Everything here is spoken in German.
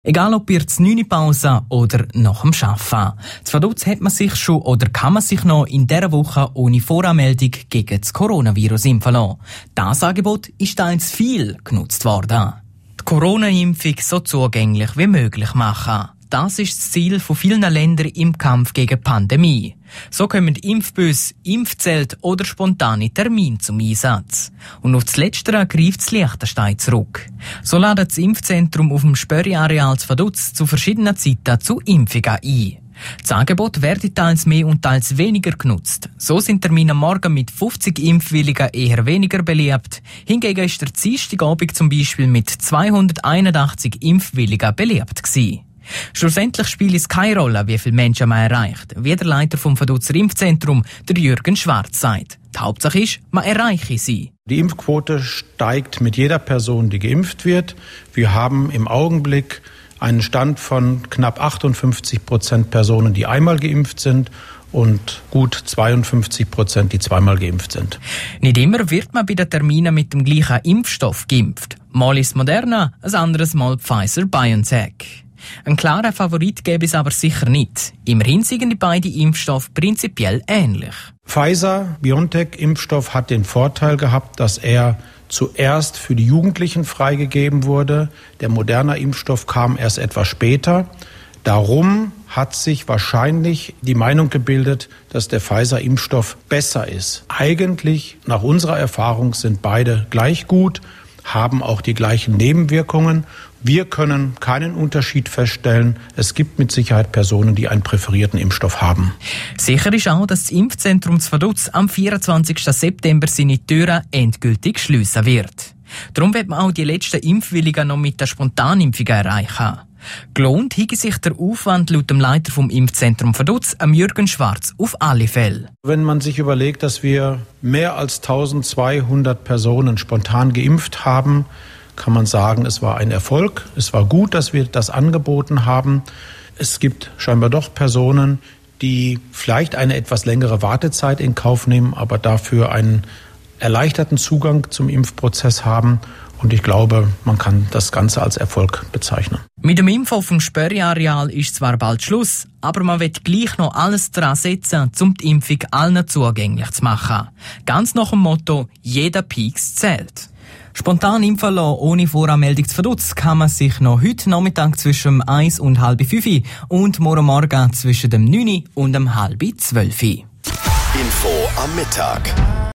Egal ob ihr zur 9. Pause oder nach dem Arbeiten. Zu Vaduz hat man sich schon oder kann man sich noch in dieser Woche ohne Voranmeldung gegen das Coronavirus impfen lassen. Das Angebot ist teils viel genutzt worden. Die Corona-Impfung so zugänglich wie möglich machen. Das ist das Ziel von vielen Ländern im Kampf gegen die Pandemie. So kommen Impfbusse, Impfzelte oder spontane Termine zum Einsatz. Und auf das Letztere greift das Liechtenstein zurück. So ladet das Impfzentrum auf dem Spörri-Areal zu Vaduz zu verschiedenen Zeiten zu Impfungen ein. Das Angebot wird teils mehr und teils weniger genutzt. So sind Termine am Morgen mit 50 Impfwilligen eher weniger beliebt. Hingegen ist der Dienstagabend zum Beispiel mit 281 Impfwilligen beliebt gewesen. Schlussendlich spielt es keine Rolle, wie viele Menschen man erreicht, wie der Leiter vom Vaduzer Impfzentrum, der Jürgen Schwarz, sagt. Die Hauptsache ist, man erreiche sie. Die Impfquote steigt mit jeder Person, die geimpft wird. Wir haben im Augenblick einen Stand von knapp 58% Personen, die einmal geimpft sind, und gut 52%, die zweimal geimpft sind. Nicht immer wird man bei den Terminen mit dem gleichen Impfstoff geimpft. Mal ist Moderna, ein anderes Mal Pfizer-BioNTech. Ein klarer Favorit gäbe es aber sicher nicht. Immerhin sind die beiden Impfstoffe prinzipiell ähnlich. Pfizer-BioNTech-Impfstoff hat den Vorteil gehabt, dass er zuerst für die Jugendlichen freigegeben wurde. Der Moderna-Impfstoff kam erst etwas später. Darum hat sich wahrscheinlich die Meinung gebildet, dass der Pfizer-Impfstoff besser ist. Eigentlich, nach unserer Erfahrung, sind beide gleich gut, haben auch die gleichen Nebenwirkungen. Wir können keinen Unterschied feststellen. Es gibt mit Sicherheit Personen, die einen präferierten Impfstoff haben. Sicher ist auch, dass das Impfzentrum zu Vaduz am 24. September seine Türen endgültig schliessen wird. Darum wird man auch die letzten Impfwilligen noch mit der Spontanimpfung erreichen. Gelohnt hege sich der Aufwand laut dem Leiter vom Impfzentrum Vaduz, Jürgen Schwarz, auf alle Fälle. Wenn man sich überlegt, dass wir mehr als 1200 Personen spontan geimpft haben, kann man sagen, es war ein Erfolg. Es war gut, dass wir das angeboten haben. Es gibt scheinbar doch Personen, die vielleicht eine etwas längere Wartezeit in Kauf nehmen, aber dafür einen erleichterten Zugang zum Impfprozess haben. Und ich glaube, man kann das Ganze als Erfolg bezeichnen. Mit dem Impfen auf dem Spörri-Areal ist zwar bald Schluss, aber man wird gleich noch alles daran setzen, um die Impfung allen zugänglich zu machen. Ganz nach dem Motto, jeder Pieks zählt. Spontan impfen lassen, ohne Voranmeldung zu Vaduz, kann man sich noch heute Nachmittag zwischen 1 und halb 5 und morgen zwischen dem 9 und dem halb 12. Info am Mittag.